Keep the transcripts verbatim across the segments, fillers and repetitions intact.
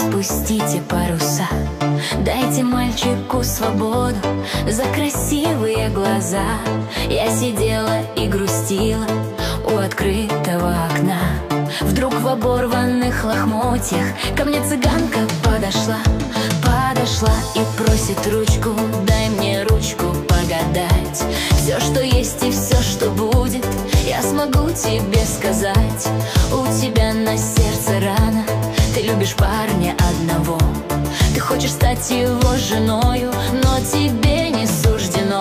распустите паруса. Дайте мальчику свободу за красивые глаза. Я сидела и грустила у открытого окна. Вдруг в оборванных лохмотьях ко мне цыганка подошла. Подошла и просит ручку, дай мне ручку погадать. Все, что есть и все, что будет, я смогу тебе сказать. У тебя на сердце рана, ты любишь парня одного. Ты хочешь стать его женою, но тебе не суждено.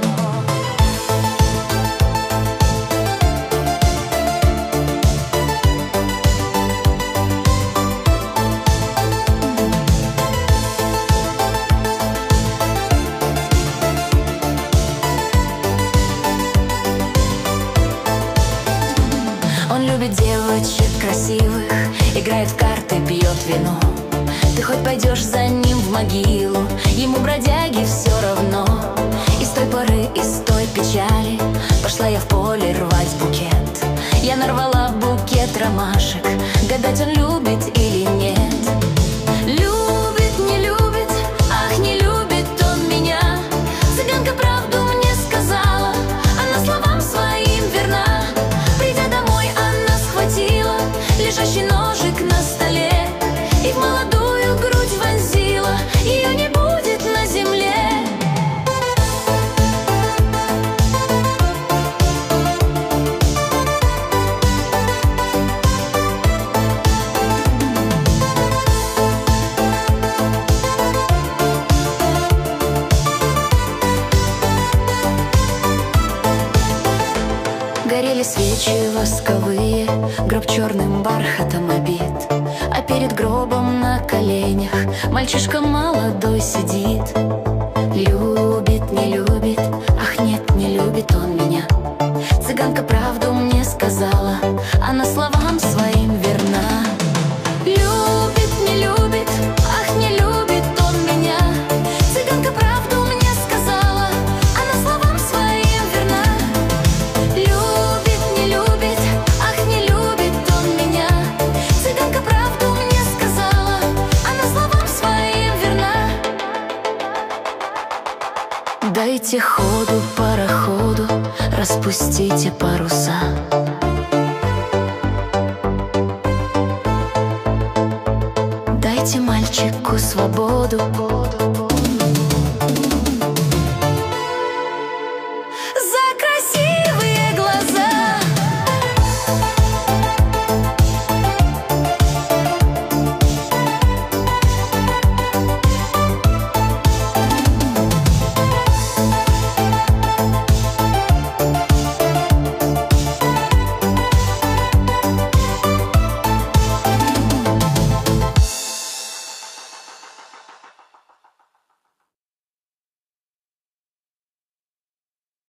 Он любит девочек красивых, играет в карты, пьет вино. Ты хоть пойдешь за ним в могилу, ему, бродяге, все равно. И с той поры, и с той печали пошла я в поле рвать букет. Я нарвала букет ромашек, гадать, он любит или нет. Любит, не любит, ах, не любит он меня. Цыганка правду мне сказала, она словам своим верна. Придя домой, она схватила лежащий ножик на столе и в молодую грудь вонзила. Ее не будет на земле. Горели свечи восковые, гроб черным бархатом обит, а перед гробом на коленях мальчишка молодой сидит. Любит, не любит, ах нет, не любит он меня. Цыганка правду мне сказала, она словам своим верна. Любит, не любит, ах, не любит он меня. Цыганка правду мне сказала, она словам своим верна. Любит, не любит, ах, не любит он меня. Цыганка правду мне сказала, она словам своим верна. Дайте ходу пароходу, распустите паруса. Дайте мальчику свободу.